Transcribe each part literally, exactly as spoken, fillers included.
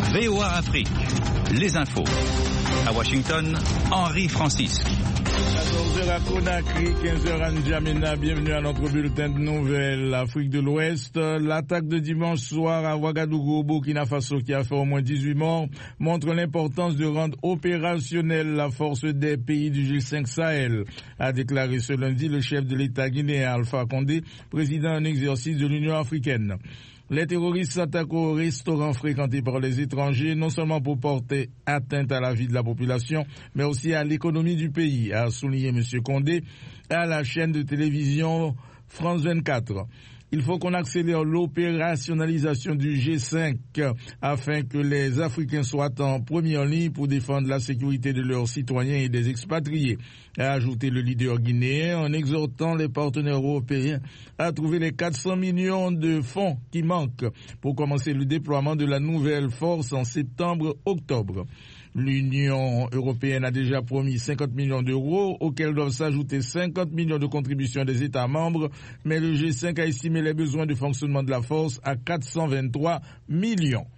V O A Afrique, les infos. À Washington, Henri Francisque. quatorze heures à Conakry, quinze heures à N'Djamena. Bienvenue à notre bulletin de nouvelles. Afrique de l'Ouest, l'attaque de dimanche soir à Ouagadougou, Burkina Faso, qui a fait au moins dix-huit morts, montre l'importance de rendre opérationnelle la force des pays du G cinq Sahel, a déclaré ce lundi le chef de l'État guinéen Alpha Condé, président en exercice de l'Union africaine. Les terroristes s'attaquent aux restaurants fréquentés par les étrangers, non seulement pour porter atteinte à la vie de la population, mais aussi à l'économie du pays, a souligné M. Condé à la chaîne de télévision France vingt-quatre. Il faut qu'on accélère l'opérationnalisation du G cinq afin que les Africains soient en première ligne pour défendre la sécurité de leurs citoyens et des expatriés, a ajouté le leader guinéen en exhortant les partenaires européens à trouver les quatre cents millions de fonds qui manquent pour commencer le déploiement de la nouvelle force en septembre-octobre. L'Union européenne a déjà promis cinquante millions d'euros, auxquels doivent s'ajouter cinquante millions de contributions des États membres, mais le G cinq a estimé les besoins de fonctionnement de la force à quatre cent vingt-trois millions.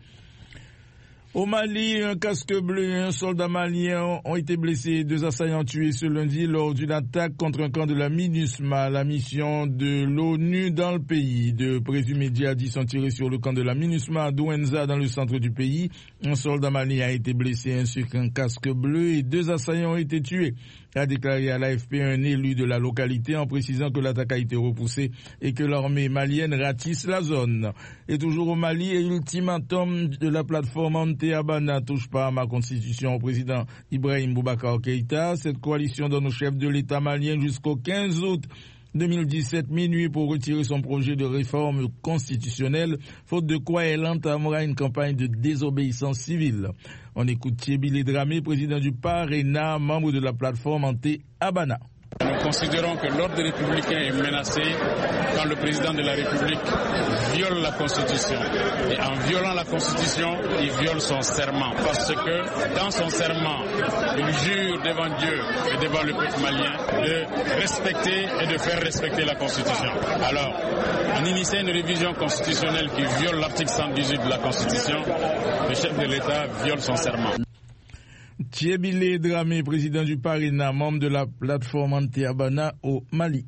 Au Mali, un casque bleu et un soldat malien ont été blessés, deux assaillants tués ce lundi lors d'une attaque contre un camp de la MINUSMA, la mission de l'ONU dans le pays. De présumés djihadistes sont tirés sur le camp de la MINUSMA à Douenza, dans le centre du pays. Un soldat malien a été blessé ainsi qu'un casque bleu et deux assaillants ont été tués, a déclaré à l'A F P un élu de la localité en précisant que l'attaque a été repoussée et que l'armée malienne ratisse la zone. Et toujours au Mali, et ultimatum de la plateforme Anté-Abana touche pas à ma constitution au président Ibrahim Boubacar Keïta. Cette coalition donne au chef de l'État malien jusqu'au quinze août deux mille dix-sept minuit pour retirer son projet de réforme constitutionnelle, faute de quoi elle entamera une campagne de désobéissance civile. On écoute Thiébile Dramé, président du Parena, membre de la plateforme Anté-Abana. Nous considérons que l'ordre républicain est menacé quand le président de la République viole la Constitution. Et en violant la Constitution, il viole son serment. Parce que dans son serment, il jure devant Dieu et devant le peuple malien de respecter et de faire respecter la Constitution. Alors, en initiant une révision constitutionnelle qui viole l'article cent dix-huit de la Constitution, le chef de l'État viole son serment. Thiébile Dramé, président du Parena, membre de la plateforme Anté-Abana au Mali.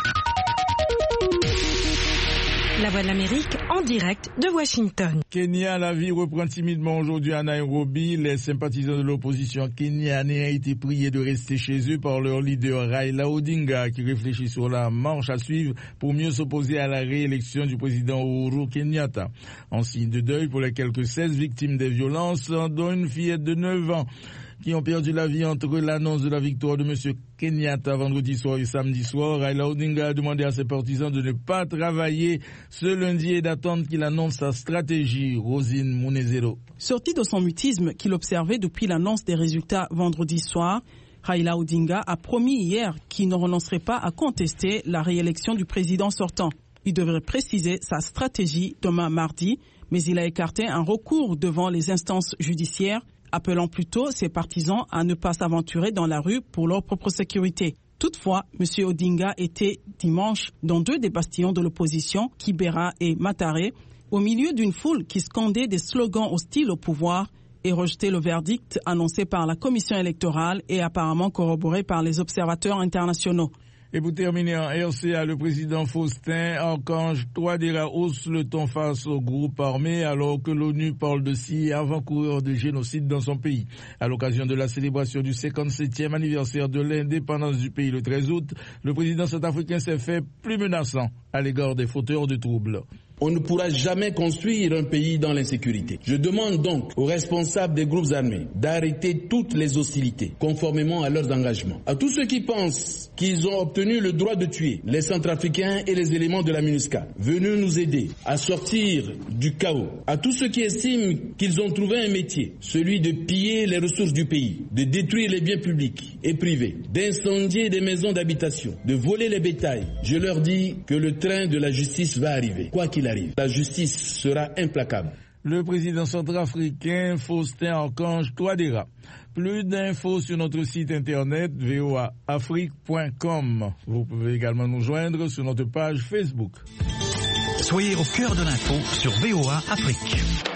La Voix de l'Amérique en direct de Washington. Kenya, la vie reprend timidement aujourd'hui à Nairobi. Les sympathisants de l'opposition kenyane ont été priés de rester chez eux par leur leader Raila Odinga, qui réfléchit sur la marche à suivre pour mieux s'opposer à la réélection du président Uhuru Kenyatta. En signe de deuil pour les quelques seize victimes des violences, dont une fillette de neuf ans, qui ont perdu la vie entre l'annonce de la victoire de M. Kenyatta vendredi soir et samedi soir. Raila Odinga a demandé à ses partisans de ne pas travailler ce lundi et d'attendre qu'il annonce sa stratégie. Rosine Munezero. Sorti de son mutisme qu'il observait depuis l'annonce des résultats vendredi soir, Raila Odinga a promis hier qu'il ne renoncerait pas à contester la réélection du président sortant. Il devrait préciser sa stratégie demain mardi, mais il a écarté un recours devant les instances judiciaires, appelant plutôt ses partisans à ne pas s'aventurer dans la rue pour leur propre sécurité. Toutefois, M. Odinga était dimanche dans deux des bastions de l'opposition, Kibera et Mataré, au milieu d'une foule qui scandait des slogans hostiles au pouvoir et rejetait le verdict annoncé par la commission électorale et apparemment corroboré par les observateurs internationaux. Et pour terminer en R C A, le président Faustin Archange Touadéra hausse le ton face au groupe armé alors que l'ONU parle de six avant-coureurs de génocide dans son pays. À l'occasion de la célébration du cinquante-septième anniversaire de l'indépendance du pays le treize août, le président centrafricain s'est fait plus menaçant à l'égard des fauteurs de troubles. On ne pourra jamais construire un pays dans l'insécurité. Je demande donc aux responsables des groupes armés d'arrêter toutes les hostilités, conformément à leurs engagements. À tous ceux qui pensent qu'ils ont obtenu le droit de tuer les Centrafricains et les éléments de la MINUSCA, venez nous aider à sortir du chaos. À tous ceux qui estiment qu'ils ont trouvé un métier, celui de piller les ressources du pays, de détruire les biens publics et privés, d'incendier des maisons d'habitation, de voler les bétails, je leur dis que le train de la justice va arriver, quoi qu'il arrive. La justice sera implacable. Le président centrafricain Faustin Archange Touadéra. Plus d'infos sur notre site internet v o a afrique point com. Vous pouvez également nous joindre sur notre page Facebook. Soyez au cœur de l'info sur V O A Afrique.